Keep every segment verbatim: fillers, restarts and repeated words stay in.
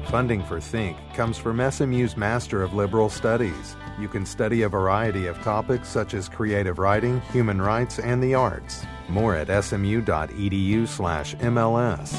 Funding for Think comes from S M U's Master of Liberal Studies. You can study a variety of topics such as creative writing, human rights, and the arts. More at smu.edu slash MLS.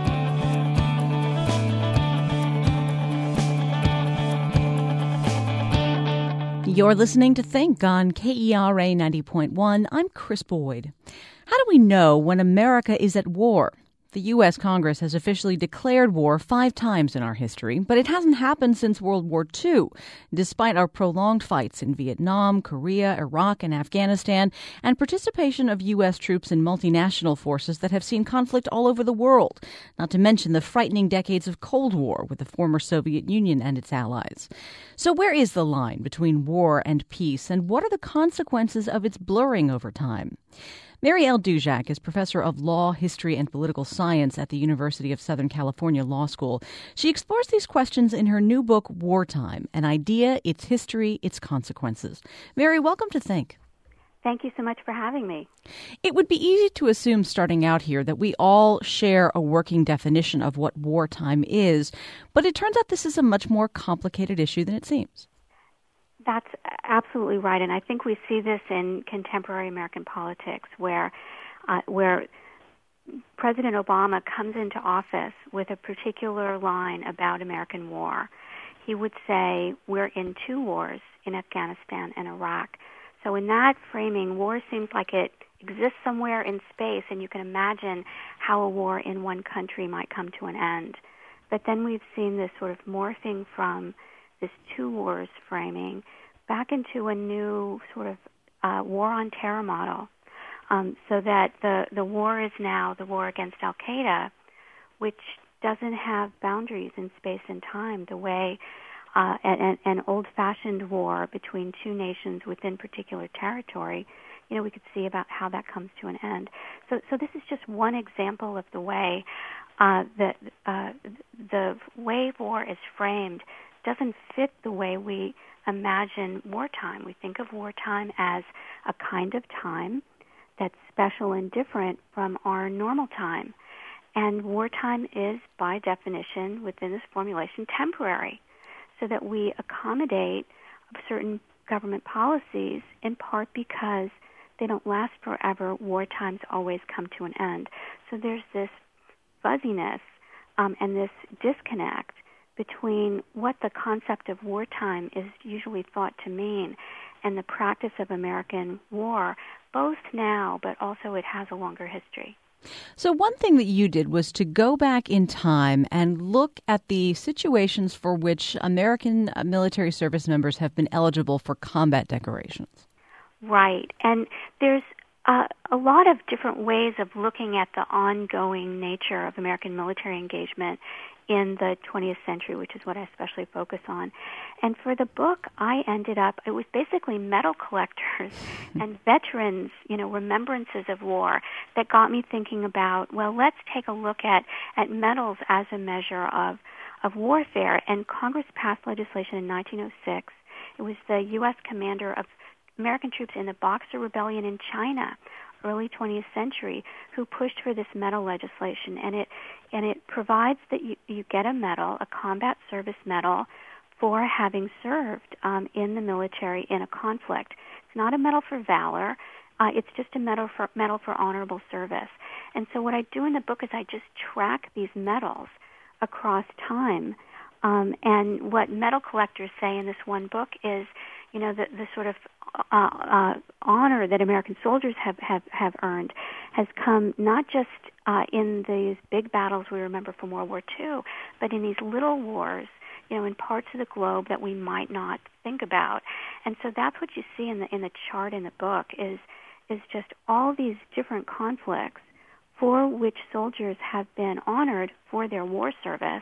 You're listening to Think on K E R A ninety point one. I'm Chris Boyd. How do we know when America is at war? The U S. Congress has officially declared war five times in our history, but it hasn't happened since World War Two, despite our prolonged fights in Vietnam, Korea, Iraq, and Afghanistan, and participation of U S troops in multinational forces that have seen conflict all over the world, not to mention the frightening decades of Cold War with the former Soviet Union and its allies. So where is the line between war and peace, and what are the consequences of its blurring over time? Mary L. Dujak is professor of law, history, and political science at the University of Southern California Law School. She explores these questions in her new book, Wartime, An Idea, Its History, Its Consequences. Mary, welcome to Think. Thank you so much for having me. It would be easy to assume starting out here that we all share a working definition of what wartime is, but it turns out this is a much more complicated issue than it seems. That's absolutely right, and I think we see this in contemporary American politics, where uh, where President Obama comes into office with a particular line about American war. He would say, we're in two wars, in Afghanistan and Iraq. So in that framing, war seems like it exists somewhere in space, and you can imagine how a war in one country might come to an end. But then we've seen this sort of morphing from this two wars framing back into a new sort of uh, war on terror model, um, so that the, the war is now the war against Al-Qaeda, which doesn't have boundaries in space and time the way uh, an, an old-fashioned war between two nations within particular territory, you know, we could see about how that comes to an end. So, so this is just one example of the way uh, that uh, the way war is framed doesn't fit the way we imagine wartime. We think of wartime as a kind of time that's special and different from our normal time. And wartime is, by definition, within this formulation, temporary, so that we accommodate certain government policies in part because they don't last forever. War times always come to an end. So there's this fuzziness um, and this disconnect between what the concept of wartime is usually thought to mean and the practice of American war, both now, but also it has a longer history. So one thing that you did was to go back in time and look at the situations for which American military service members have been eligible for combat decorations. Right. And there's uh, a lot of different ways of looking at the ongoing nature of American military engagement in the twentieth century, which is what I especially focus on. And for the book, I ended up, it was basically medal collectors and veterans, you know, remembrances of war that got me thinking about, well, let's take a look at, at medals as a measure of, of warfare. And Congress passed legislation in nineteen oh six. It was the U S commander of American troops in the Boxer Rebellion in China, early twentieth century, who pushed for this medal legislation, and it and it provides that you, you get a medal, a combat service medal, for having served um, in the military in a conflict. It's not a medal for valor; uh, it's just a medal for medal for honorable service. And so, what I do in the book is I just track these medals across time, um, and what medal collectors say in this one book is, you know, the, the sort of uh, uh, honor that American soldiers have, have, have earned has come not just uh, in these big battles we remember from World War Two, but in these little wars, you know, in parts of the globe that we might not think about. And so that's what you see in the in the chart in the book is is just all these different conflicts for which soldiers have been honored for their war service.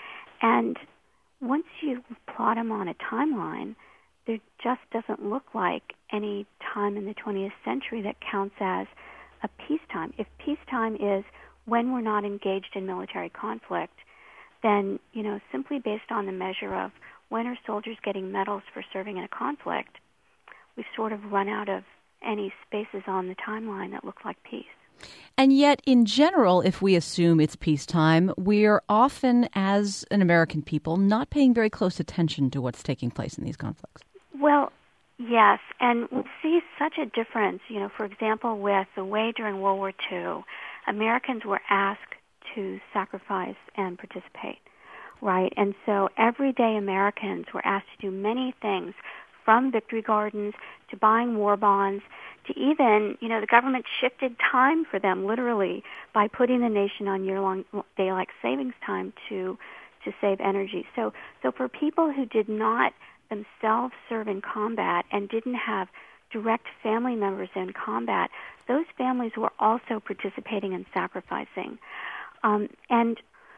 And once you plot them on a timeline, there just doesn't look like any time in the twentieth century that counts as a peacetime. If peacetime is when we're not engaged in military conflict, then, you know, simply based on the measure of when are soldiers getting medals for serving in a conflict, we've sort of run out of any spaces on the timeline that look like peace. And yet, in general, if we assume it's peacetime, we're often, as an American people, not paying very close attention to what's taking place in these conflicts. Well, yes, and we see such a difference, you know, for example, with the way during World War Two, Americans were asked to sacrifice and participate, right? And so everyday Americans were asked to do many things, from victory gardens to buying war bonds to even, you know, the government shifted time for them literally by putting the nation on year-long daylight savings time to to save energy. So, so for people who did not themselves serve in combat and didn't have direct family members in combat, those families were also participating and sacrificing. Um, and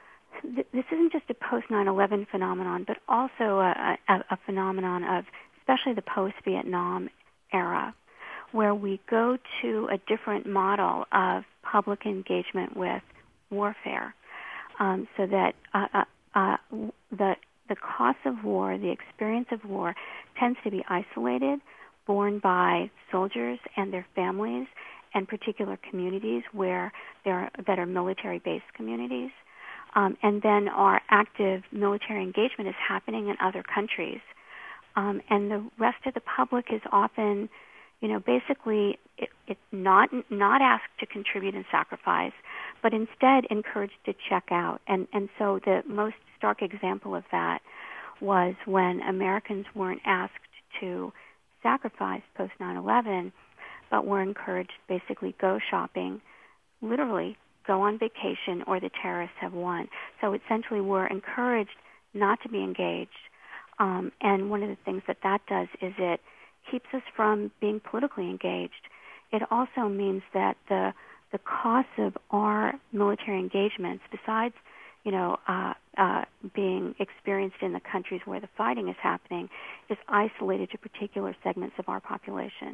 th- this isn't just a post nine eleven phenomenon, but also a, a, a phenomenon of especially the post-Vietnam era, where we go to a different model of public engagement with warfare, um, so that uh, uh, uh, the the cost of war, the experience of war, tends to be isolated, borne by soldiers and their families and particular communities where there are, that are military-based communities, um, and then our active military engagement is happening in other countries. Um, and the rest of the public is often, you know, basically it, it's not not asked to contribute and sacrifice, but instead encouraged to check out. And and so the most stark example of that was when Americans weren't asked to sacrifice post nine eleven, but were encouraged to basically go shopping, literally go on vacation, or the terrorists have won. So essentially we're encouraged not to be engaged. Um, and one of the things that that does is it keeps us from being politically engaged. It also means that the the costs of our military engagements, besides, you know, uh, uh, being experienced in the countries where the fighting is happening, is isolated to particular segments of our population.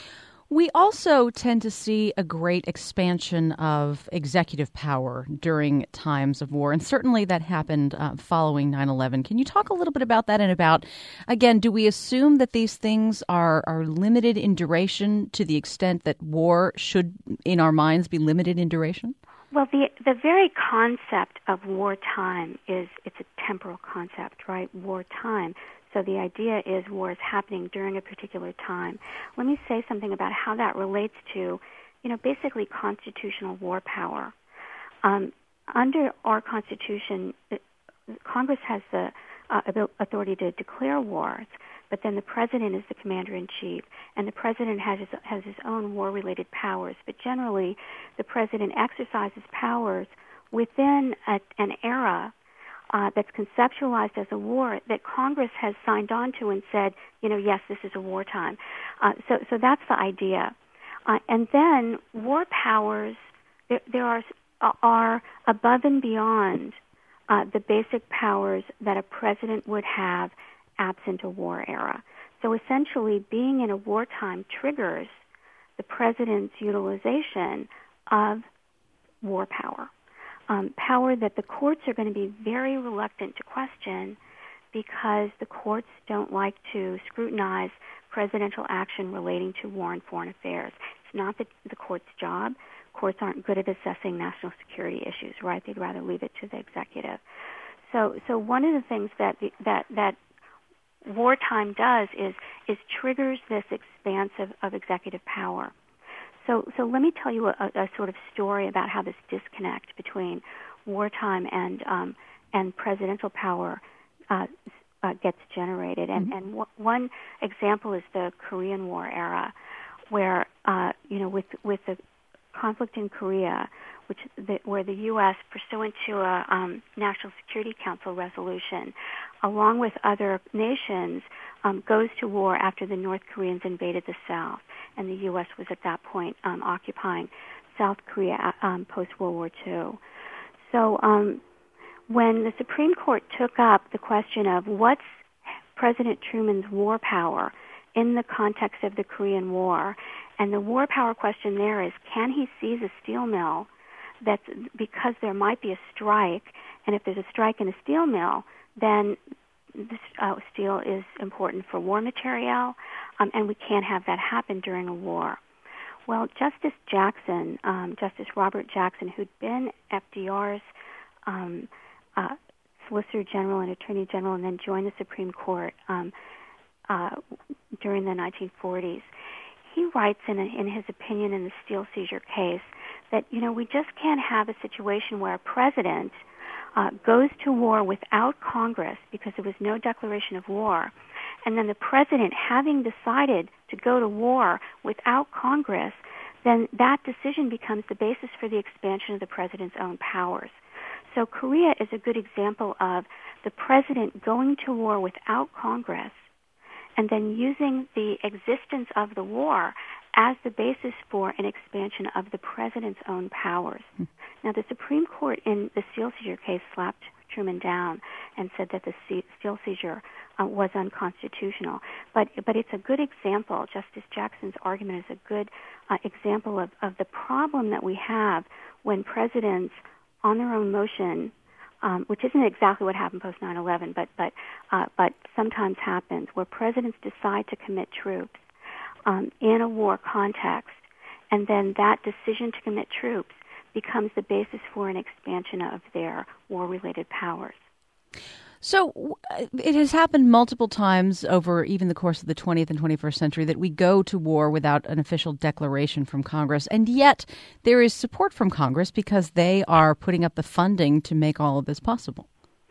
We also tend to see a great expansion of executive power during times of war, and certainly that happened uh, following nine eleven. Can you talk a little bit about that and about, again, do we assume that these things are, are limited in duration to the extent that war should, in our minds, be limited in duration? Well, the the very concept of wartime is, it's a temporal concept, right? Wartime. So the idea is war is happening during a particular time. Let me say something about how that relates to, you know, basically constitutional war power. Um, under our Constitution, it, Congress has the uh, authority to declare wars, but then the president is the commander-in-chief, and the president has his, has his own war-related powers. But generally, the president exercises powers within a, an era Uh, that's conceptualized as a war that Congress has signed on to and said, you know, yes, this is a wartime. Uh, so, so that's the idea. Uh, and then war powers, there, there are are above and beyond uh, the basic powers that a president would have absent a war era. So essentially, being in a wartime triggers the president's utilization of war power. Um, power that the courts are going to be very reluctant to question because the courts don't like to scrutinize presidential action relating to war and foreign affairs. It's not the, the court's job. Courts aren't good at assessing national security issues, right? They'd rather leave it to the executive. So, so one of the things that the, that that wartime does is is triggers this expanse of, of executive power. So, so let me tell you a, a sort of story about how this disconnect between wartime and um, and presidential power uh, uh, gets generated. And, mm-hmm. and w- one example is the Korean War era, where uh, you know, with with the conflict in Korea, which the, where the U S, pursuant to a um, National Security Council resolution, along with other nations, um, goes to war after the North Koreans invaded the South. And the U S was at that point um, occupying South Korea um, post-World War Two. So um, when the Supreme Court took up the question of what's President Truman's war power in the context of the Korean War, and the war power question there is, can he seize a steel mill that's because there might be a strike, and if there's a strike in a steel mill, then this uh, steel is important for war material, um, and we can't have that happen during a war. Well, Justice Jackson, um, Justice Robert Jackson, who'd been F D R's um, uh, Solicitor General and Attorney General and then joined the Supreme Court um, uh, during the nineteen forties, he writes in, a, in his opinion in the steel seizure case that, you know, we just can't have a situation where a president uh, goes to war without Congress because there was no declaration of war, and then the president, having decided to go to war without Congress, then that decision becomes the basis for the expansion of the president's own powers. So Korea is a good example of the president going to war without Congress and then using the existence of the war as the basis for an expansion of the president's own powers. Hmm. Now, the Supreme Court in the steel seizure case slapped Truman down and said that the steel seizure uh, was unconstitutional. But but it's a good example. Justice Jackson's argument is a good uh, example of, of the problem that we have when presidents, on their own motion, um, which isn't exactly what happened post nine eleven, but but uh, but sometimes happens, where presidents decide to commit troops um, in a war context, and then that decision to commit troops becomes the basis for an expansion of their war-related powers. So it has happened multiple times over even the course of the twentieth and twenty-first century that we go to war without an official declaration from Congress. And yet there is support from Congress because they are putting up the funding to make all of this possible.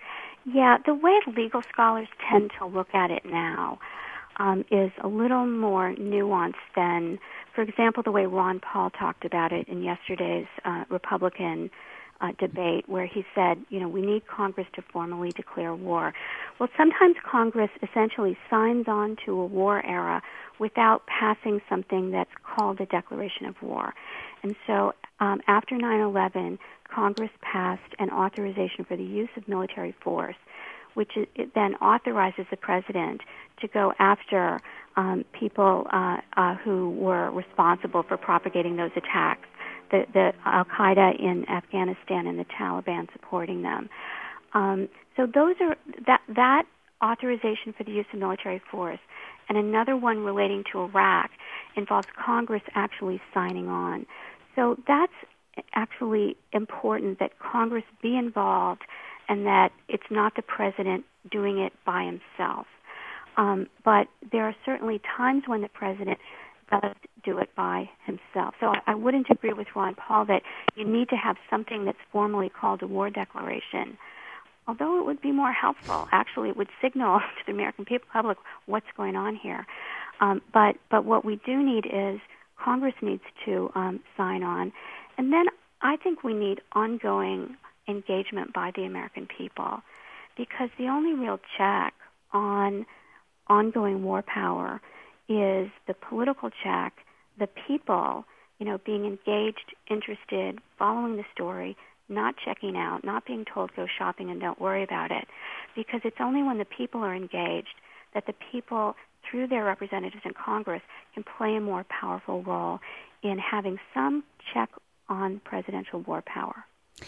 Yeah, the way legal scholars tend to look at it now um, is a little more nuanced than, for example, the way Ron Paul talked about it in yesterday's uh, Republican Uh, debate, where he said, you know, we need Congress to formally declare war. Well, sometimes Congress essentially signs on to a war era without passing something that's called a declaration of war. And so um, after nine eleven, Congress passed an authorization for the use of military force, which is, it then authorizes the president to go after um, people uh, uh, who were responsible for propagating those attacks. The, the Al-Qaeda in Afghanistan and the Taliban supporting them. Um, so those are that that authorization for the use of military force, and another one relating to Iraq involves Congress actually signing on. So that's actually important, that Congress be involved and that it's not the president doing it by himself. Um, but there are certainly times when the president does do it by himself. So I, I wouldn't agree with Ron Paul that you need to have something that's formally called a war declaration. Although it would be more helpful, actually, it would signal to the American people, public what's going on here. Um, but but what we do need is Congress needs to um, sign on, and then I think we need ongoing engagement by the American people, because the only real check on ongoing war power is the political check, the people, you know, being engaged, interested, following the story, not checking out, not being told go shopping and don't worry about it. Because it's only when the people are engaged that the people, through their representatives in Congress, can play a more powerful role in having some check on presidential war power.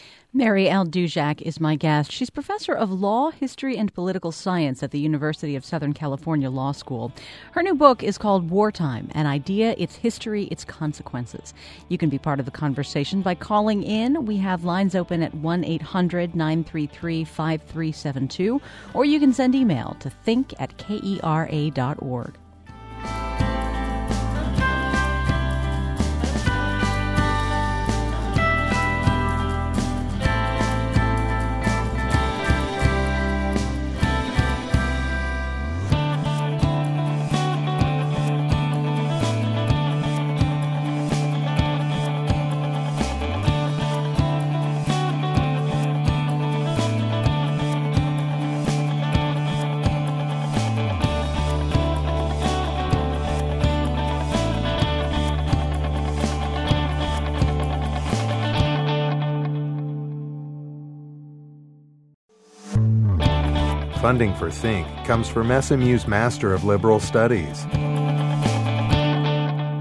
Mary L. Duzak is my guest. She's professor of law, history, and political science at the University of Southern California Law School. Her new book is called Wartime, An Idea, Its History, Its Consequences. You can be part of the conversation by calling in. We have lines open at one eight hundred nine three three five three seven two, or you can send email to think at kera dot org. Funding for Think comes from S M U's Master of Liberal Studies.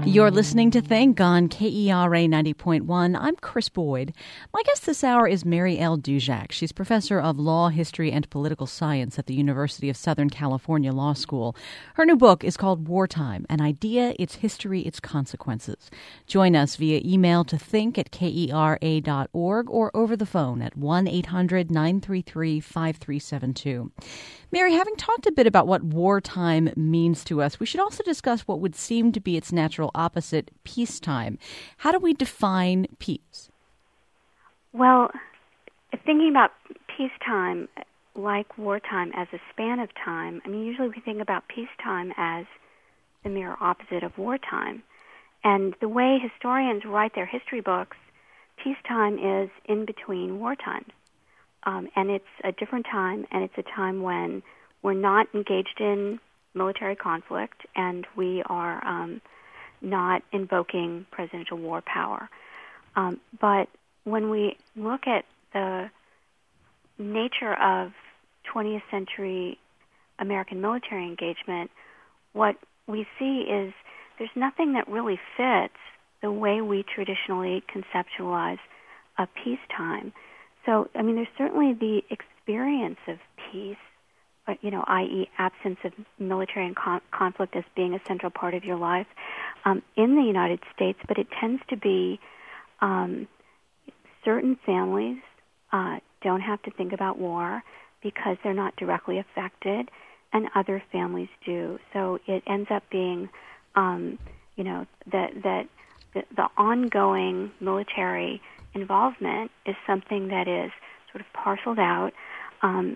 You're listening to Think on K E R A ninety point one. I'm Chris Boyd. My guest this hour is Mary L. Duzak. She's professor of law, history, and political science at the University of Southern California Law School. Her new book is called Wartime, An Idea, Its History, Its Consequences. Join us via email to think at K E R A dot org or over the phone at one eight hundred nine three three five three seven two. Mary, having talked a bit about what wartime means to us, we should also discuss what would seem to be its natural opposite, peacetime. How do we define peace? Well, thinking about peacetime like wartime as a span of time, I mean, usually we think about peacetime as the mirror opposite of wartime. And the way historians write their history books, peacetime is in between wartime. Um, and it's a different time, and it's a time when we're not engaged in military conflict, and we are um, not invoking presidential war power. Um, but when we look at the nature of twentieth century American military engagement, what we see is there's nothing that really fits the way we traditionally conceptualize a peacetime. So, I mean, there's certainly the experience of peace, you know, that is absence of military and con- conflict as being a central part of your life um, in the United States, but it tends to be um, certain families uh, don't have to think about war because they're not directly affected, and other families do. So it ends up being, um, you know, that that the, the ongoing military involvement is something that is sort of parceled out um,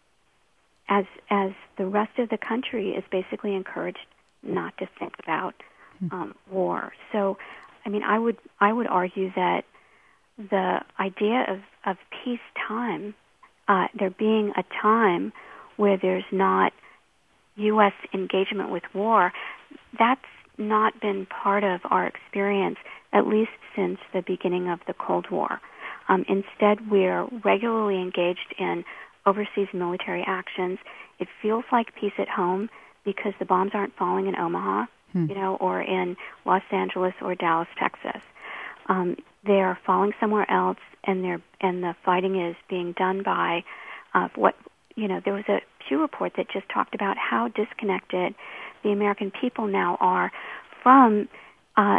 as as the rest of the country is basically encouraged not to think about um, war. So, I mean, I would I would argue that the idea of, of peacetime, uh, there being a time where there's not U S engagement with war, that's not been part of our experience, at least since the beginning of the Cold War. Um, instead, we're regularly engaged in overseas military actions. It feels like peace at home because the bombs aren't falling in Omaha, hmm. you know, or in Los Angeles or Dallas, Texas. Um, they're falling somewhere else, and they're and the fighting is being done by uh, what you know. There was a Pew report that just talked about how disconnected the American people now are from uh,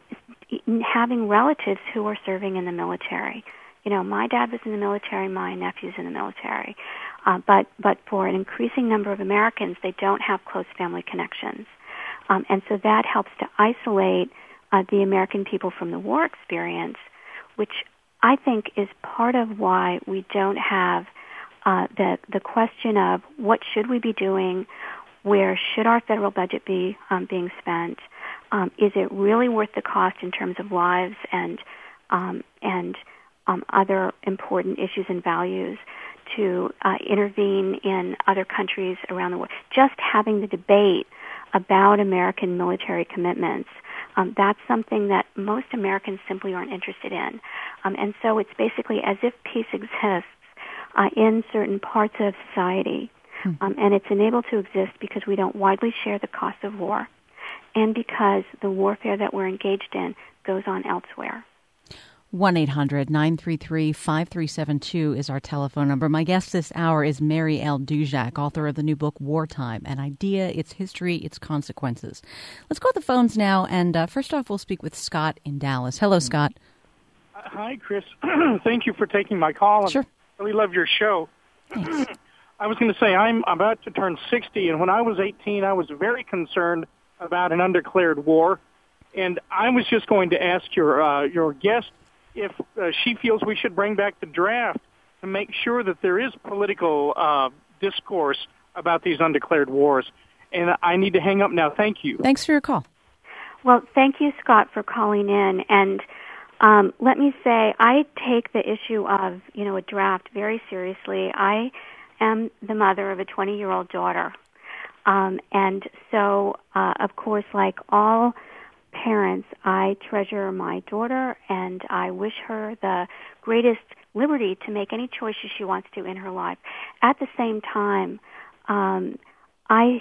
having relatives who are serving in the military. You know, my dad was in the military, my nephew's in the military. Uh, but, but for an increasing number of Americans, they don't have close family connections. Um, and so that helps to isolate uh, the American people from the war experience, which I think is part of why we don't have uh, the, the question of what should we be doing, where should our federal budget be um, being spent, um, is it really worth the cost in terms of lives and um, and um, other important issues and values to uh, intervene in other countries around the world. Just having the debate about American military commitments, um, that's something that most Americans simply aren't interested in. Um, and so it's basically as if peace exists uh, in certain parts of society, hmm. um, and it's enabled to exist because we don't widely share the cost of war and because the warfare that we're engaged in goes on elsewhere. one eight hundred nine three three five three seven two is our telephone number. My guest this hour is Mary L. Duzak, author of the new book, Wartime, An Idea, Its History, Its Consequences. Let's go to the phones now, and uh, first off, we'll speak with Scott in Dallas. Hello, Scott. Uh, hi, Chris. Thank you for taking my call. Sure. I really love your show. Thanks. I was going to say, I'm about to turn sixty, and when I was eighteen, I was very concerned about an undeclared war, and I was just going to ask your uh, your guest if uh, she feels we should bring back the draft to make sure that there is political uh, discourse about these undeclared wars. And I need to hang up now. Thank you. Thanks for your call. Well, thank you, Scott, for calling in. And um, let me say, I take the issue of, you know, a draft very seriously. I am the mother of a twenty-year-old daughter. Um, and so, uh, of course, like all parents, I treasure my daughter, and I wish her the greatest liberty to make any choices she wants to in her life. At the same time, um, I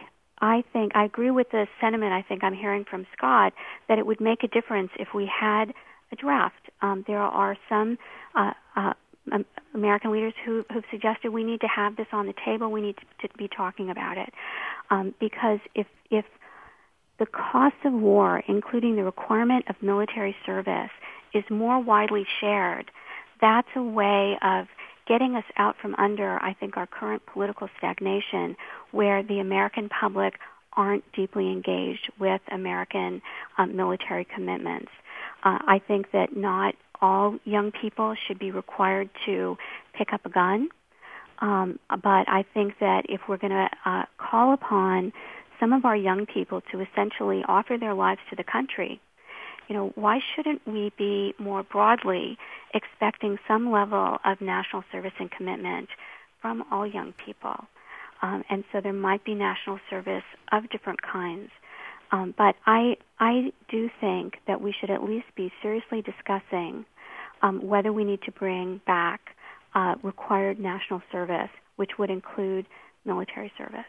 I think, I agree with the sentiment I think I'm hearing from Scott, that it would make a difference if we had a draft. Um, there are some uh, uh, um, American leaders who have suggested we need to have this on the table. We need to, to be talking about it. Um, because if, if the cost of war, including the requirement of military service, is more widely shared, that's a way of getting us out from under, I think, our current political stagnation, where the American public aren't deeply engaged with American um, military commitments. Uh, I think that not all young people should be required to pick up a gun, um, but I think that if we're going to uh, call upon some of our young people to essentially offer their lives to the country, you know, why shouldn't we be more broadly expecting some level of national service and commitment from all young people? Um, and so there might be national service of different kinds. Um, but I I do think that we should at least be seriously discussing um, whether we need to bring back uh, required national service, which would include military service.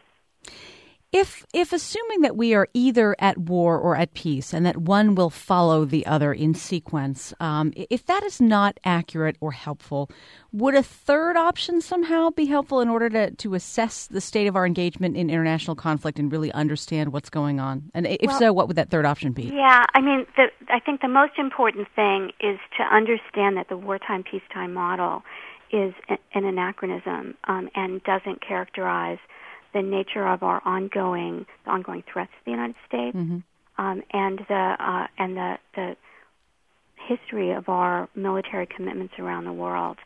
If, if assuming that we are either at war or at peace and that one will follow the other in sequence, um, if that is not accurate or helpful, would a third option somehow be helpful in order to, to assess the state of our engagement in international conflict and really understand what's going on? And if well, so, what would that third option be? Yeah, I mean, the, I think the most important thing is to understand that the wartime-peacetime model is an anachronism um, and doesn't characterize the nature of our ongoing, the ongoing threats to the United States, mm-hmm. um, and the uh, and the, the history of our military commitments around the world.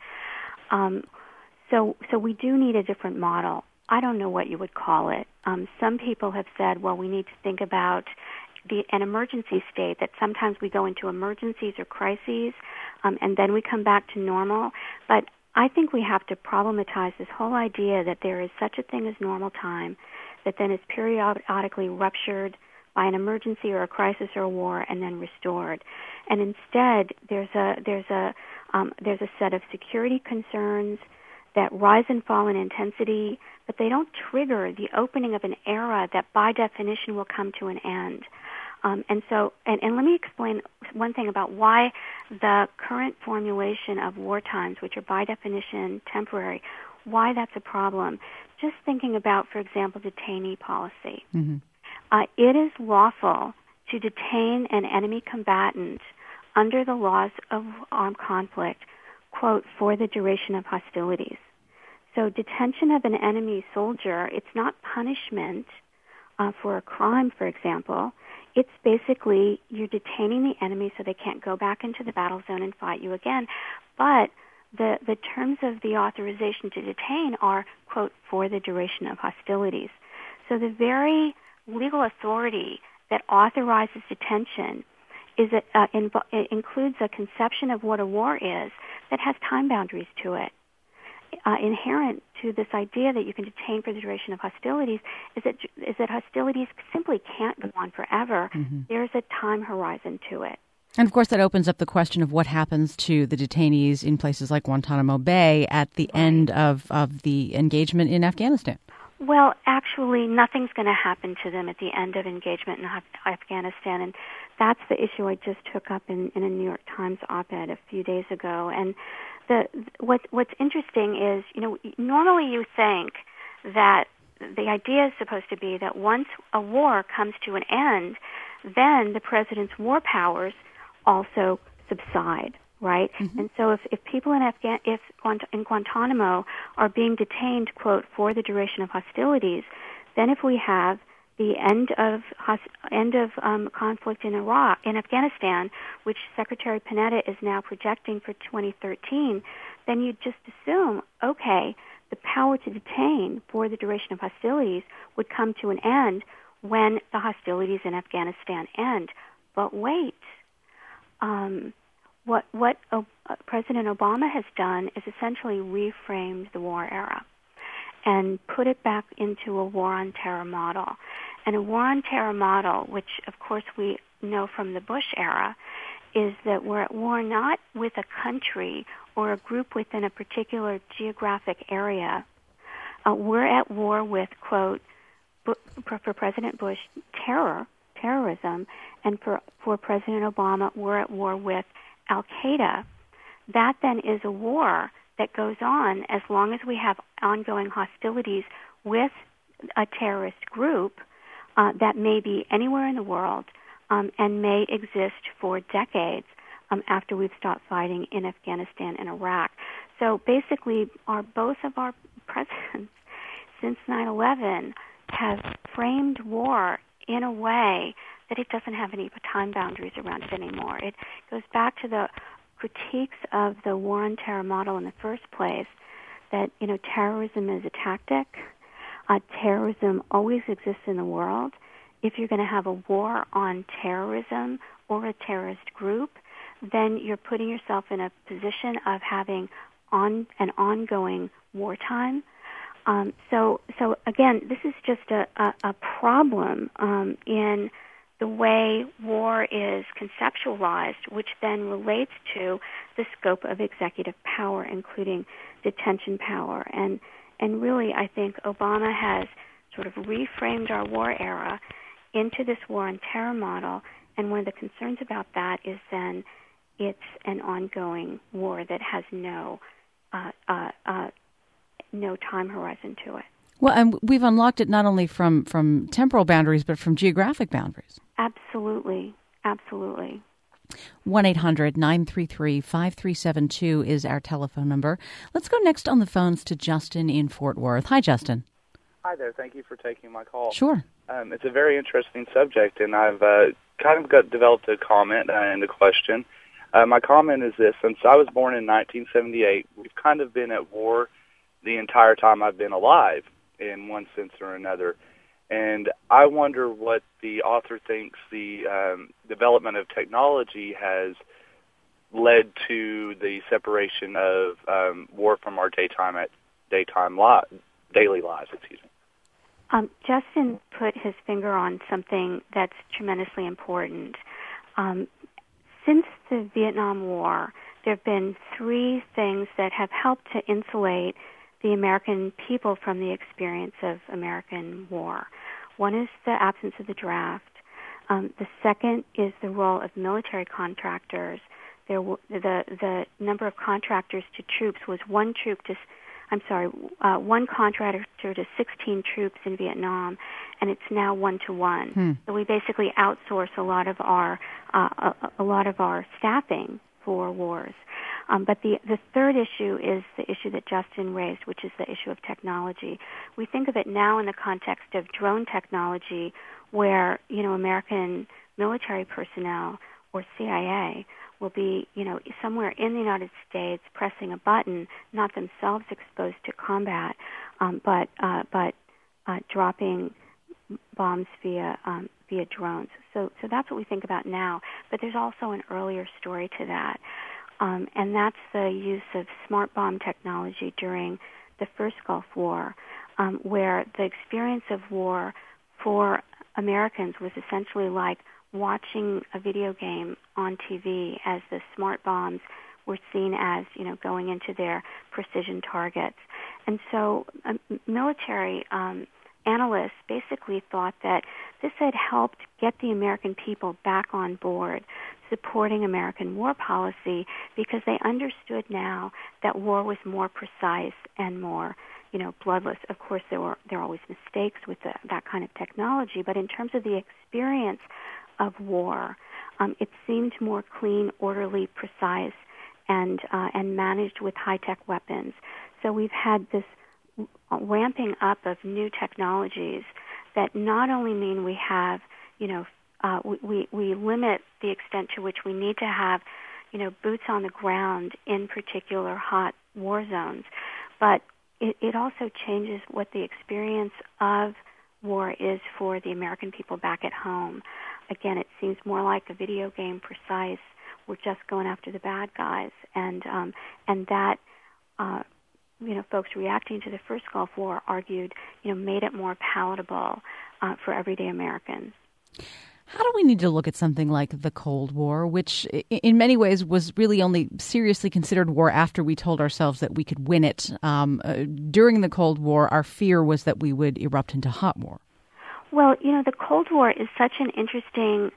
Um, so, so we do need a different model. I don't know what you would call it. Um, some people have said, well, we need to think about the, an emergency state. That sometimes we go into emergencies or crises, um, and then we come back to normal. But I think we have to problematize this whole idea that there is such a thing as normal time that then is periodically ruptured by an emergency or a crisis or a war and then restored. And instead, there's a there's a um, there's a set of security concerns that rise and fall in intensity, but they don't trigger the opening of an era that by definition will come to an end. Um, and so, and, and let me explain one thing about why the current formulation of war times, which are by definition temporary, why that's a problem. Just thinking about, for example, detainee policy. Mm-hmm. Uh, it is lawful to detain an enemy combatant under the laws of armed conflict, quote, for the duration of hostilities. So detention of an enemy soldier, it's not punishment uh, for a crime, for example. It's basically you're detaining the enemy so they can't go back into the battle zone and fight you again. But the, the terms of the authorization to detain are, quote, for the duration of hostilities. So the very legal authority that authorizes detention is a, uh, inv- it includes a conception of what a war is that has time boundaries to it. Uh, inherent to this idea that you can detain for the duration of hostilities is that is that hostilities simply can't go on forever. Mm-hmm. There's a time horizon to it. And of course, that opens up the question of what happens to the detainees in places like Guantanamo Bay at the right. end of, of the engagement in Afghanistan. Well, actually, nothing's going to happen to them at the end of engagement in Af- Afghanistan, and that's the issue I just took up in, in a New York Times op-ed a few days ago. And the what what's interesting is, you know, normally you think that the idea is supposed to be that once a war comes to an end, then the president's war powers also subside, right? Mm-hmm. And so if, if people in Afghan if in Guantanamo are being detained, quote, for the duration of hostilities, then if we have the end of end of um, conflict in Iraq, in Afghanistan, which Secretary Panetta is now projecting for twenty thirteen, then you just assume, okay, the power to detain for the duration of hostilities would come to an end when the hostilities in Afghanistan end. But wait, um, what what uh, President Obama has done is essentially reframed the war era and put it back into a war on terror model. And a war on terror model, which of course we know from the Bush era, is that we're at war not with a country or a group within a particular geographic area. Uh, we're at war with, quote, for President Bush, terror, terrorism, and for, for President Obama, we're at war with Al-Qaeda. That then is a war that goes on as long as we have ongoing hostilities with a terrorist group uh, that may be anywhere in the world um, and may exist for decades um, after we've stopped fighting in Afghanistan and Iraq. So basically, our both of our presidents since nine eleven have framed war in a way that it doesn't have any time boundaries around it anymore. It goes back to the critiques of the war on terror model in the first place, that, you know, terrorism is a tactic. Uh, terrorism always exists in the world. If you're going to have a war on terrorism or a terrorist group, then you're putting yourself in a position of having on an ongoing wartime. Um, so, so again, this is just a, a, a problem um, in the way war is conceptualized, which then relates to the scope of executive power, including detention power. And and really, I think Obama has sort of reframed our war era into this war on terror model. And one of the concerns about that is then it's an ongoing war that has no uh, uh, uh, no time horizon to it. Well, and we've unlocked it not only from, from temporal boundaries, but from geographic boundaries. Absolutely. Absolutely. one eight hundred nine three three five three seven two is our telephone number. Let's go next on the phones to Justin in Fort Worth. Hi, Justin. Hi there. Thank you for taking my call. Sure. Um, it's a very interesting subject, and I've uh, kind of got developed a comment uh, and a question. Uh, my comment is this. Since I was born in nineteen seventy-eight, we've kind of been at war the entire time I've been alive, in one sense or another. And I wonder what the author thinks the um, development of technology has led to the separation of um, war from our daytime at daytime li- daily lives. Excuse me. Um, Justin put his finger on something that's tremendously important. Um, since the Vietnam War, there have been three things that have helped to insulate the American people from the experience of American war. One is the absence of the draft. Um, the second is the role of military contractors. There, w- the the number of contractors to troops was one troop to, I'm sorry, uh, one contractor to sixteen troops in Vietnam, and it's now one to one. Hmm. So we basically outsource a lot of our uh, a, a lot of our staffing for wars. Um, but the, the third issue is the issue that Justin raised, which is the issue of technology. We think of it now in the context of drone technology, where, you know, American military personnel or C I A will be, you know, somewhere in the United States pressing a button, not themselves exposed to combat, um, but uh, but uh, dropping bombs via um, via drones. So so that's what we think about now. But there's also an earlier story to that. Um, and that's the use of smart bomb technology during the first Gulf War, um, where the experience of war for Americans was essentially like watching a video game on T V, as the smart bombs were seen as, you know, going into their precision targets. And so um, military um, analysts basically thought that this had helped get the American people back on board supporting American war policy, because they understood now that war was more precise and more, you know, bloodless. Of course, there were there are always mistakes with the, that kind of technology, but in terms of the experience of war, um, it seemed more clean, orderly, precise, and uh, and managed with high-tech weapons. So we've had this ramping up of new technologies that not only mean we have, you know, uh, we, we, we limit the extent to which we need to have, you know, boots on the ground in particular hot war zones, but it, it also changes what the experience of war is for the American people back at home. Again, it seems more like a video game, precise. We're just going after the bad guys, and um, and that. Uh, you know, folks reacting to the first Gulf War argued, you know, made it more palatable uh, for everyday Americans. How do we need to look at something like the Cold War, which in many ways was really only seriously considered war after we told ourselves that we could win it? Um, uh, during the Cold War, our fear was that we would erupt into hot war. Well, you know, the Cold War is such an interesting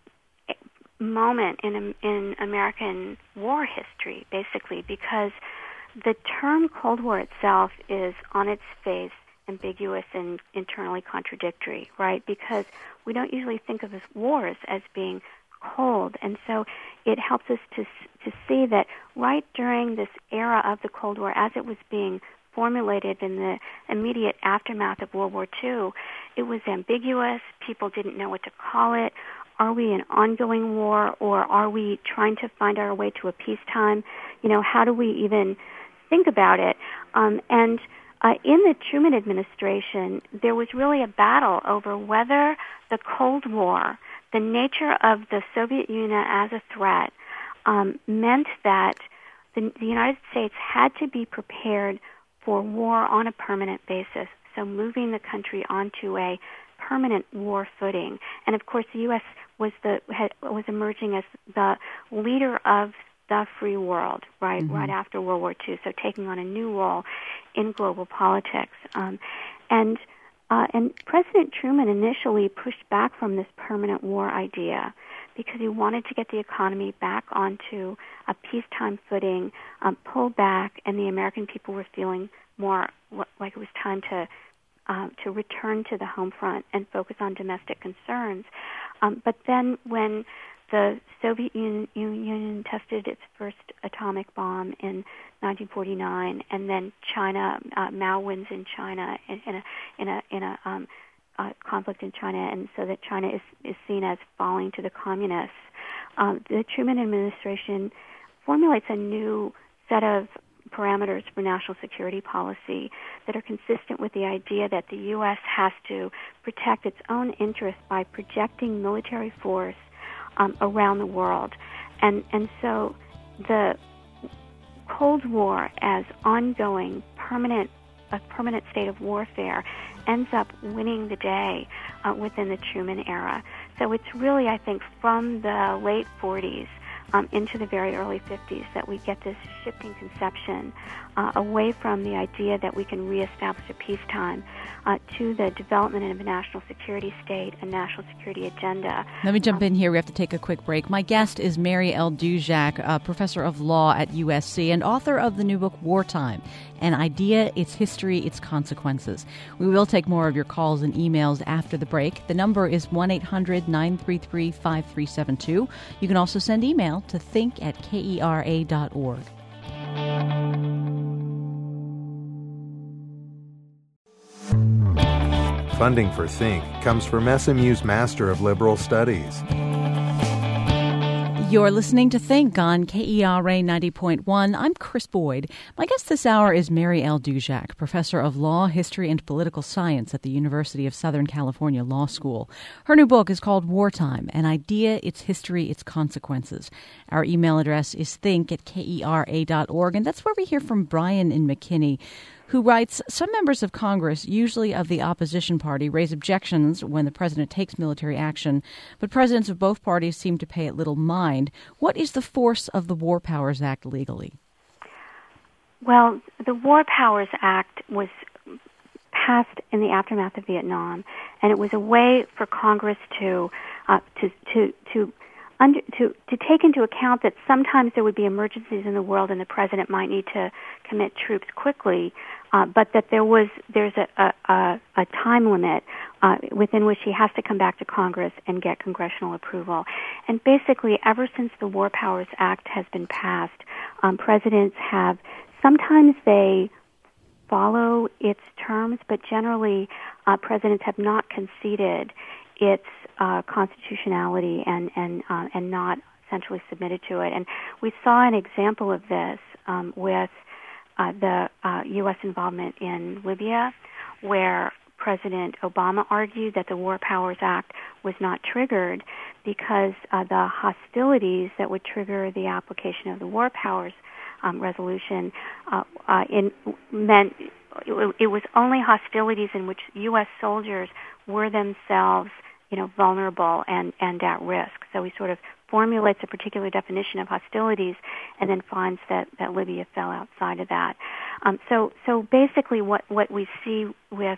moment in in American war history, basically, because the term Cold War itself is on its face ambiguous and internally contradictory, right? Because we don't usually think of as wars as being cold, and so it helps us to to see that right during this era of the Cold War, as it was being formulated in the immediate aftermath of World War Two, it was ambiguous. People didn't know what to call it. Are we in ongoing war, or are we trying to find our way to a peacetime? You know, how do we even think about it? Um, and uh, in the Truman administration, there was really a battle over whether the Cold War, the nature of the Soviet Union as a threat, um, meant that the, the United States had to be prepared for war on a permanent basis, so moving the country onto a permanent war footing. And of course, the U S was the had, was emerging as the leader of the free world, right, mm-hmm. right after World War Two, so taking on a new role in global politics. Um, and uh, and President Truman initially pushed back from this permanent war idea because he wanted to get the economy back onto a peacetime footing, um, pull back, and the American people were feeling more like it was time to uh, to return to the home front and focus on domestic concerns. Um, but then when the Soviet Union, Union tested its first atomic bomb in nineteen forty-nine, and then China, uh, Mao wins in China in, in a in a in a um, uh, conflict in China, and so that China is is seen as falling to the communists. Um, the Truman administration formulates a new set of parameters for national security policy that are consistent with the idea that the U S has to protect its own interests by projecting military force um, around the world. And and so the Cold War as ongoing, permanent, a permanent state of warfare ends up winning the day uh, within the Truman era. So it's really, I think, from the late forties Um, into the very early fifties that we get this shifting conception uh, away from the idea that we can reestablish a peacetime uh, to the development of a national security state, a national security agenda. Let me jump um, in here. We have to take a quick break. My guest is Mary L. Duszak, uh, professor of law at U S C and author of the new book, Wartime, An Idea, Its History, Its Consequences. We will take more of your calls and emails after the break. The number is one eight hundred nine three three five three seven two. You can also send email to think at K E R A dot org. Funding for Think comes from S M U's Master of Liberal Studies. You're listening to Think on K E R A ninety point one. I'm Chris Boyd. My guest this hour is Mary L. Duszak, professor of law, history, and political science at the University of Southern California Law School. Her new book is called Wartime, An Idea, Its History, Its Consequences. Our email address is think at K E R A dot org, and that's where we hear from Brian in McKinney, who writes, some members of Congress, usually of the opposition party, raise objections when the president takes military action, but presidents of both parties seem to pay it little mind. What is the force of the War Powers Act legally? Well, the War Powers Act was passed in the aftermath of Vietnam, and it was a way for Congress to uh, to to to Under, to, to take into account that sometimes there would be emergencies in the world and the president might need to commit troops quickly, uh, but that there was there's a, a, a time limit uh, within which he has to come back to Congress and get congressional approval. And basically, ever since the War Powers Act has been passed, um, presidents have, sometimes they follow its terms, but generally uh, presidents have not conceded its uh, constitutionality and and uh, and not essentially submitted to it. And we saw an example of this um, with uh, the uh, U S involvement in Libya, where President Obama argued that the War Powers Act was not triggered because uh, the hostilities that would trigger the application of the War Powers um, resolution uh, uh, in, meant it, it was only hostilities in which U S soldiers were themselves, you know, vulnerable and, and at risk. So he sort of formulates a particular definition of hostilities and then finds that, that Libya fell outside of that. Um, so so basically what, what we see with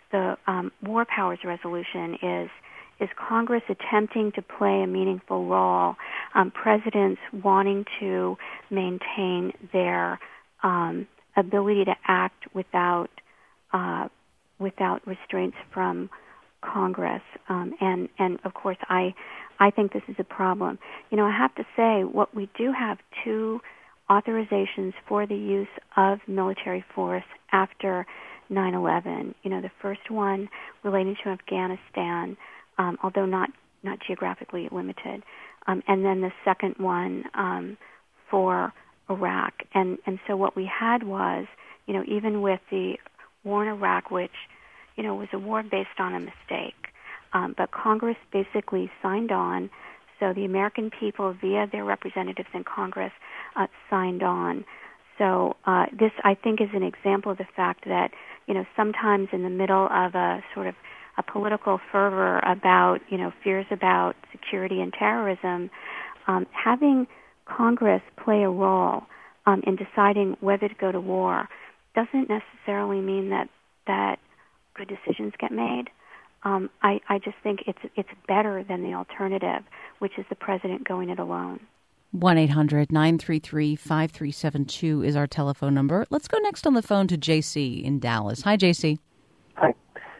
the um, War Powers Resolution is is Congress attempting to play a meaningful role, um, presidents wanting to maintain their um, ability to act without uh, without restraints from Congress, um, and and of course I I think this is a problem. You know, I have to say, what we do have two authorizations for the use of military force after nine eleven. You know, the first one relating to Afghanistan, um, although not not geographically limited, um, and then the second one um, for Iraq. And and so what we had was, you know, even with the war in Iraq, which you know, was a war based on a mistake. Um, but Congress basically signed on, so the American people, via their representatives in Congress, uh, signed on. So uh, this, I think, is an example of the fact that, you know, sometimes in the middle of a sort of a political fervor about, you know, fears about security and terrorism, um, having Congress play a role um, in deciding whether to go to war doesn't necessarily mean that that good decisions get made. Um, I, I just think it's it's better than the alternative, which is the president going it alone. one eight hundred nine three three five three seven two is our telephone number. Let's go next on the phone to J C in Dallas. Hi, J C. Hi.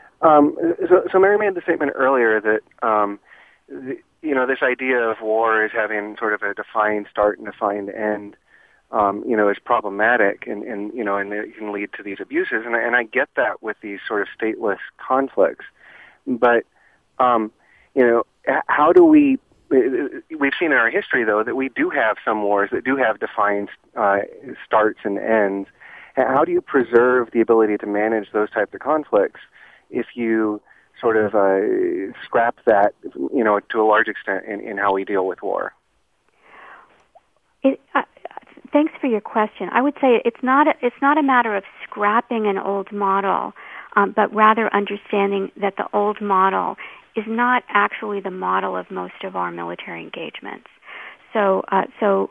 Um, so, so Mary made the statement earlier that, um, the, you know, this idea of war is having sort of a defined start and defined end. Um, you know, is problematic, and, and you know, and it can lead to these abuses, and, and I get that with these sort of stateless conflicts. But um, you know, how do we? We've seen in our history, though, that we do have some wars that do have defined uh, starts and ends. How do you preserve the ability to manage those types of conflicts if you sort of uh, scrap that, you know, to a large extent in, in how we deal with war? It, uh, Thanks for your question. I would say it's not a, it's not a matter of scrapping an old model, um, but rather understanding that the old model is not actually the model of most of our military engagements. So, uh, so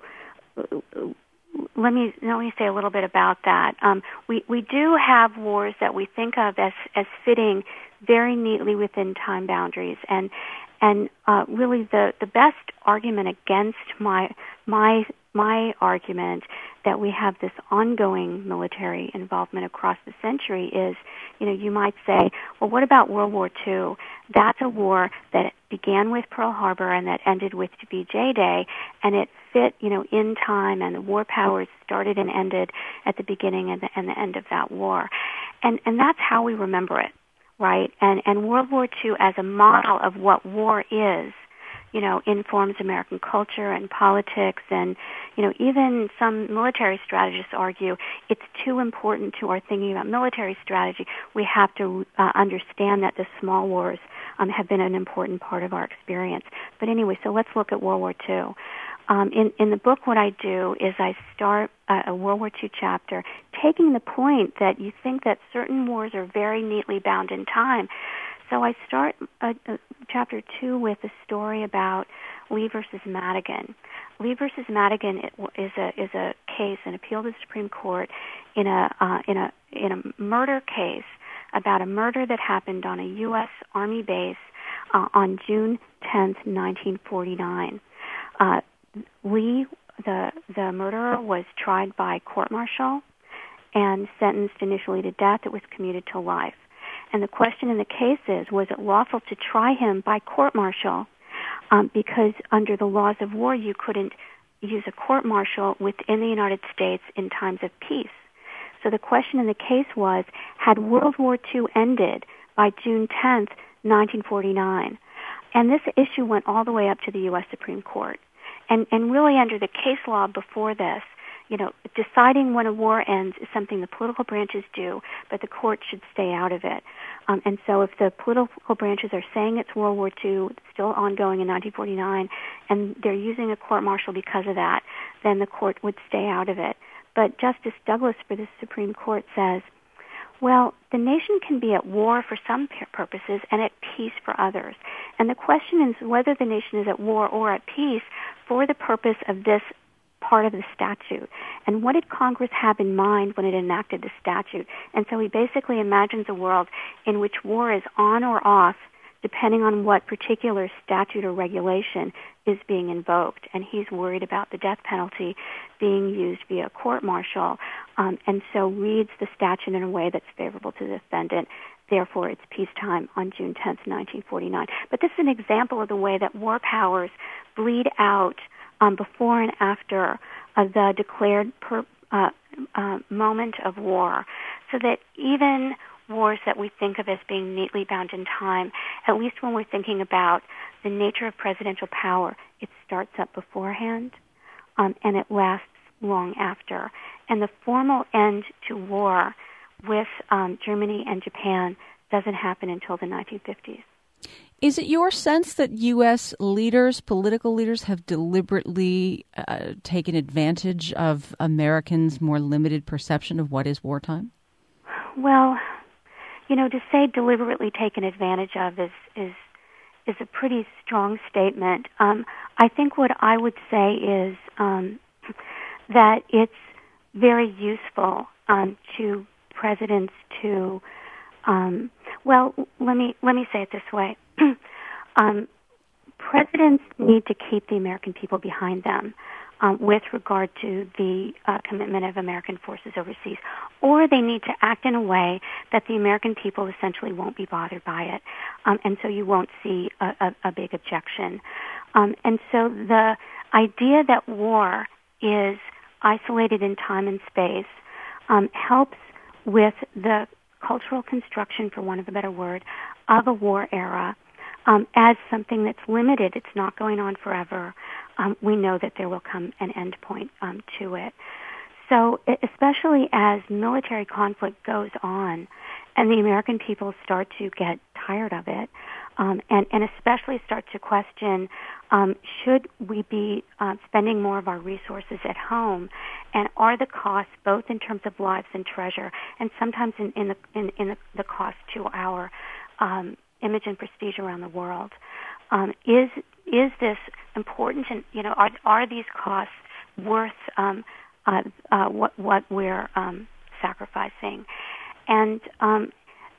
let me let me say a little bit about that. Um, we we do have wars that we think of as as fitting very neatly within time boundaries, and and uh, really the the best argument against my my my argument that we have this ongoing military involvement across the century is, you know, you might say, well, what about World War Two? That's a war that began with Pearl Harbor and that ended with V J Day, and it fit, you know, in time, and the war powers started and ended at the beginning and the, and the end of that war. And and that's how we remember it, right? And and World War Two as a model of what war is, you know, informs American culture and politics, and, you know, even some military strategists argue it's too important to our thinking about military strategy. We have to uh, understand that the small wars um, have been an important part of our experience. But anyway, so let's look at World War Two. Um, in, in the book, what I do is I start a, a World War Two chapter, taking the point that you think that certain wars are very neatly bound in time. So I start uh, uh, chapter two with a story about Lee versus Madigan. Lee versus Madigan is a is a case, an appeal to the Supreme Court in a uh, in a in a murder case about a murder that happened on a U S Army base uh, on June tenth, nineteen forty-nine. Uh, Lee, the the murderer, was tried by court-martial and sentenced initially to death. It was commuted to life. And the question in the case is, was it lawful to try him by court-martial? Um, because under the laws of war, you couldn't use a court-martial within the United States in times of peace. So the question in the case was, had World War Two ended by June tenth, nineteen forty-nine? And this issue went all the way up to the U S Supreme Court. And, and really under the case law before this, you know, deciding when a war ends is something the political branches do, but the court should stay out of it. Um, and so if the political branches are saying it's World War Two, still ongoing in nineteen forty-nine, and they're using a court-martial because of that, then the court would stay out of it. But Justice Douglas for the Supreme Court says, well, the nation can be at war for some purposes and at peace for others. And the question is whether the nation is at war or at peace for the purpose of this part of the statute. And what did Congress have in mind when it enacted the statute? And so he basically imagines a world in which war is on or off depending on what particular statute or regulation is being invoked. And he's worried about the death penalty being used via court-martial, um, and so reads the statute in a way that's favorable to the defendant. Therefore, it's peacetime on June tenth, nineteen forty-nine. But this is an example of the way that war powers bleed out um, before and after uh, the declared per, uh, uh, moment of war, so that even wars that we think of as being neatly bound in time, at least when we're thinking about the nature of presidential power, it starts up beforehand, um, and it lasts long after. And the formal end to war with um, Germany and Japan doesn't happen until the nineteen fifties. Is it your sense that U S leaders, political leaders, have deliberately uh, taken advantage of Americans' more limited perception of what is wartime? Well, you know, to say deliberately taken advantage of is is is a pretty strong statement. Um, I think what I would say is um, that it's very useful um, to presidents to, um, well, let me let me say it this way: um, presidents need to keep the American people behind them. Um, with regard to the uh, commitment of American forces overseas, or they need to act in a way that the American people essentially won't be bothered by it, um, and so you won't see a, a, a big objection. Um, and so the idea that war is isolated in time and space um, helps with the cultural construction, for want of a better word, of a war era um, as something that's limited. It's not going on forever. Um, we know that there will come an end point um, to it. So especially as military conflict goes on and the American people start to get tired of it, um, and, and especially start to question, um, should we be uh, spending more of our resources at home, and are the costs, both in terms of lives and treasure, and sometimes in, in, the, in, in the, the cost to our um, image and prestige around the world, um, is Is this important? And you know, are are these costs worth um, uh, uh, what what we're um, sacrificing? And um,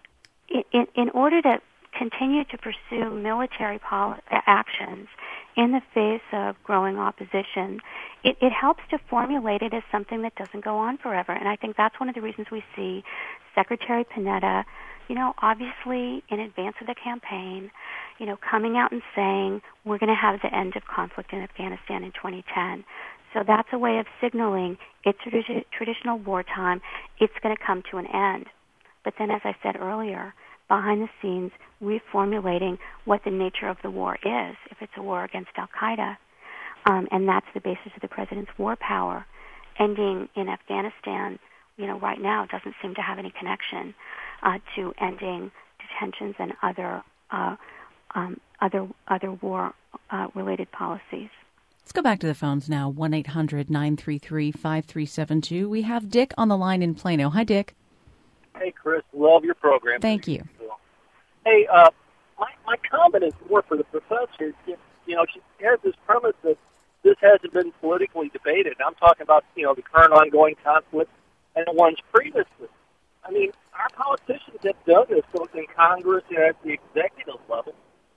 in in order to continue to pursue military poli- actions in the face of growing opposition, it, it helps to formulate it as something that doesn't go on forever. And I think that's one of the reasons we see Secretary Panetta, you know, obviously in advance of the campaign, you know, coming out and saying we're going to have the end of conflict in Afghanistan in twenty ten. So that's a way of signaling it's tradi- traditional wartime. It's going to come to an end. But then, as I said earlier, behind the scenes, reformulating what the nature of the war is, if it's a war against al-Qaeda. Um, and that's the basis of the president's war power. Ending in Afghanistan, you know, right now doesn't seem to have any connection uh, to ending detentions and other uh, um, other other war-related uh, policies. Let's go back to the phones now, one eight hundred nine three three five three seven two. We have Dick on the line in Plano. Hi, Dick. Hey, Chris. Love your program. Thank you. Hey, uh, my, my comment is more for the professor. You know, she has this premise that this hasn't been politically debated. And I'm talking about, you know, the current ongoing conflict and the ones previously. I mean, our politicians have done this both in Congress and at the executive level.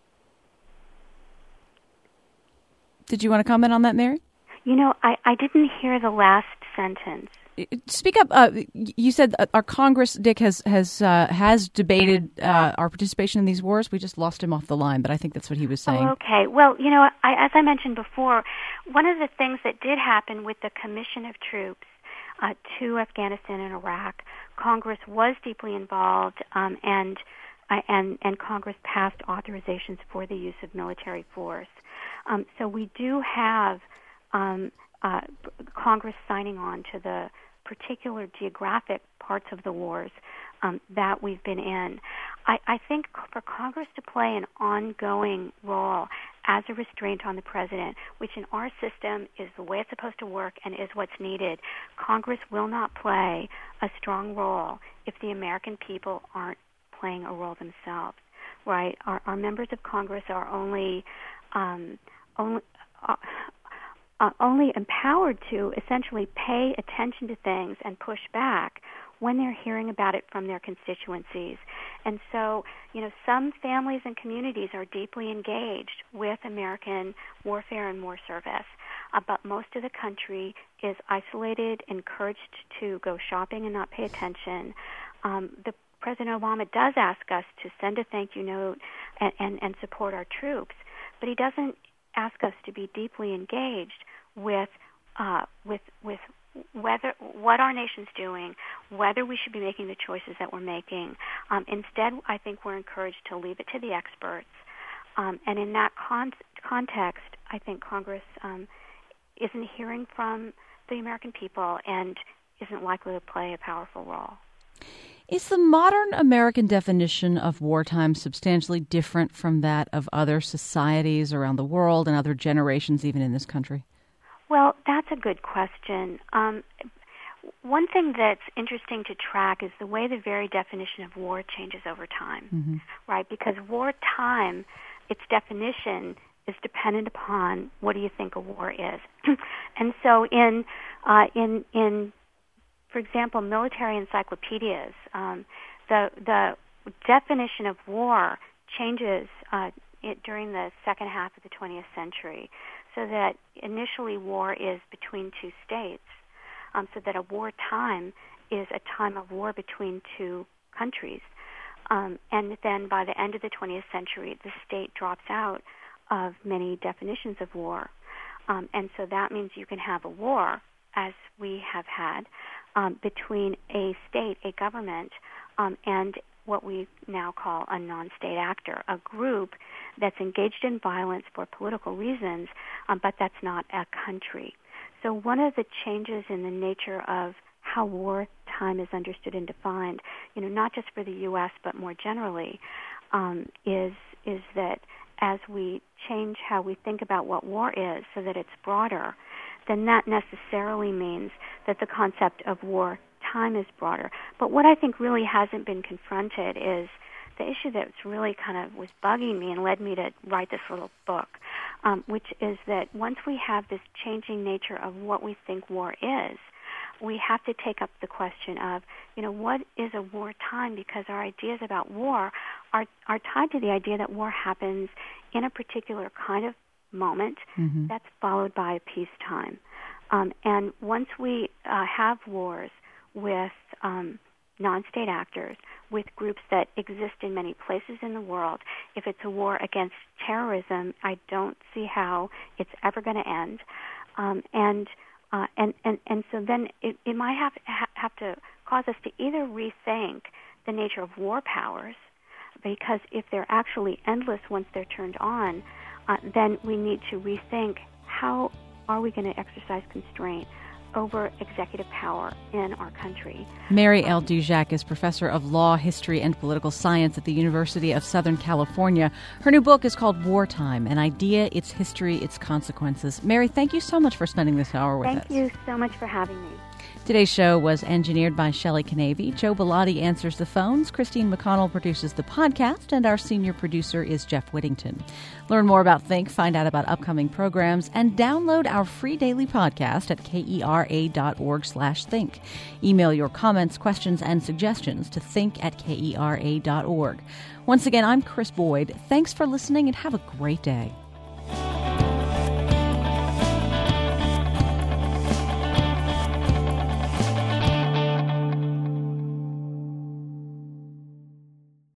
Did you want to comment on that, Mary? You know, I, I didn't hear the last sentence. Speak up. Uh, you said our Congress, Dick, has has uh, has debated uh, our participation in these wars. We just lost him off the line, but I think that's what he was saying. Oh, okay. Well, you know, I, as I mentioned before, one of the things that did happen with the commission of troops uh, to Afghanistan and Iraq, Congress was deeply involved, um, and uh, and and Congress passed authorizations for the use of military force. Um, so we do have um, uh, Congress signing on to the particular geographic parts of the wars um, that we've been in. I, I think for Congress to play an ongoing role as a restraint on the president, which in our system is the way it's supposed to work and is what's needed, Congress will not play a strong role if the American people aren't playing a role themselves, right? Our, our members of Congress are only, um, only uh, uh, only empowered to essentially pay attention to things and push back when they're hearing about it from their constituencies. And so, you know, some families and communities are deeply engaged with American warfare and war service, uh, but most of the country is isolated, encouraged to go shopping and not pay attention. Um, the President Obama does ask us to send a thank you note and, and, and support our troops, but he doesn't ask us to be deeply engaged with uh, with with whether what our nation's doing, whether we should be making the choices that we're making. Um, instead, I think we're encouraged to leave it to the experts. Um, and in that con- context, I think Congress um, isn't hearing from the American people and isn't likely to play a powerful role. Is the modern American definition of wartime substantially different from that of other societies around the world and other generations, even in this country? Well, that's a good question. Um, one thing that's interesting to track is the way the very definition of war changes over time, mm-hmm. right? Because wartime, its definition is dependent upon what do you think a war is. And so in, uh, in, in, for example, military encyclopedias, um, the, the definition of war changes uh, it, during the second half of the twentieth century. So that initially war is between two states, um, so that a wartime is a time of war between two countries. Um, and then by the end of the twentieth century, the state drops out of many definitions of war. Um, and so that means you can have a war, as we have had, um, between a state, a government, um, and what we now call a non-state actor, a group that's engaged in violence for political reasons, um, but that's not a country. So one of the changes in the nature of how wartime is understood and defined, you know, not just for the U S but more generally, um, is is that as we change how we think about what war is so that it's broader, then that necessarily means that the concept of war time is broader. But what I think really hasn't been confronted is the issue that's really kind of was bugging me and led me to write this little book, um, which is that once we have this changing nature of what we think war is, we have to take up the question of, you know, what is a wartime? Because our ideas about war are, are tied to the idea that war happens in a particular kind of moment mm-hmm. that's followed by a peacetime. Um, and once we uh, have wars with um, non-state actors, with groups that exist in many places in the world. If it's a war against terrorism, I don't see how it's ever going to end. Um, and, uh, and and and so then it, it might have ha- have to cause us to either rethink the nature of war powers, because if they're actually endless once they're turned on, uh, then we need to rethink how are we going to exercise constraint over executive power in our country. Mary L. Dujac is professor of law, history, and political science at the University of Southern California. Her new book is called Wartime, An Idea, Its History, Its Consequences. Mary, thank you so much for spending this hour with thank us. Thank you so much for having me. Today's show was engineered by Shelley Canavy. Joe Bellotti answers the phones. Christine McConnell produces the podcast, and our senior producer is Jeff Whittington. Learn more about Think, find out about upcoming programs, and download our free daily podcast at kera.org slash think. Email your comments, questions, and suggestions to think at kera.org. Once again, I'm Chris Boyd. Thanks for listening, and have a great day.